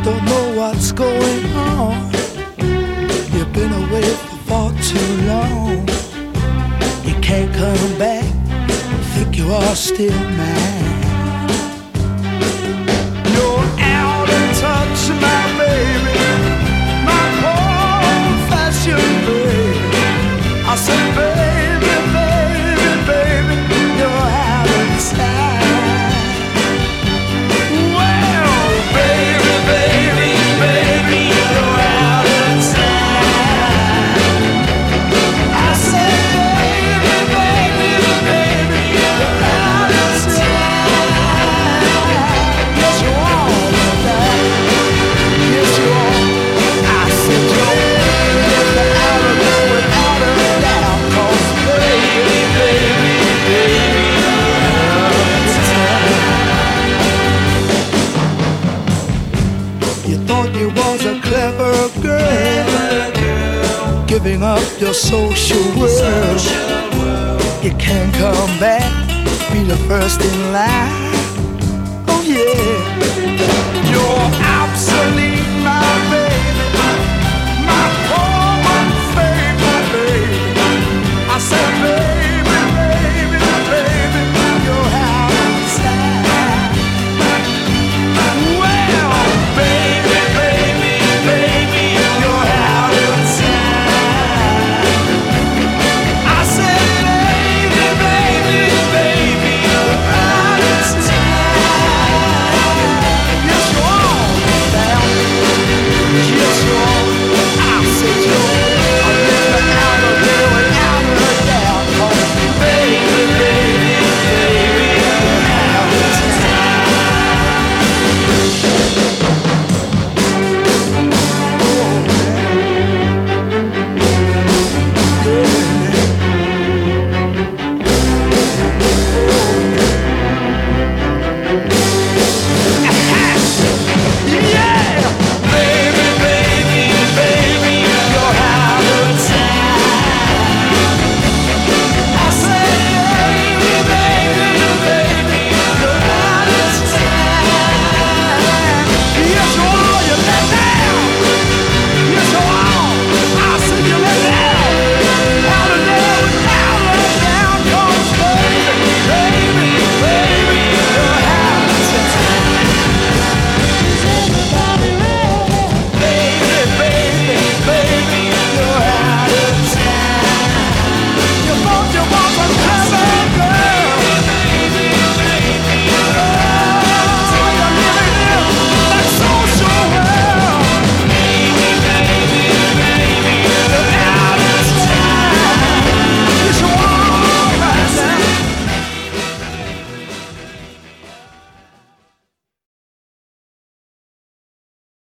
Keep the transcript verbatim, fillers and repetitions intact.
don't know what's going on. You've been away for far too long. You can't come back. Think you are still mine. You're out of touch, my baby, my confession, baby. I said, baby, baby, baby, you're out of time. Well, baby, baby, baby, you're out of time. I said, baby, baby, baby, you're out of time. Yes, you are with that. Yes, you are. I said, you're out of it without a doubt. 'Cause baby, baby, baby, you're out of time. You thought you was a clever girl, giving up your social world. You can't come back, be the first in line. Oh yeah.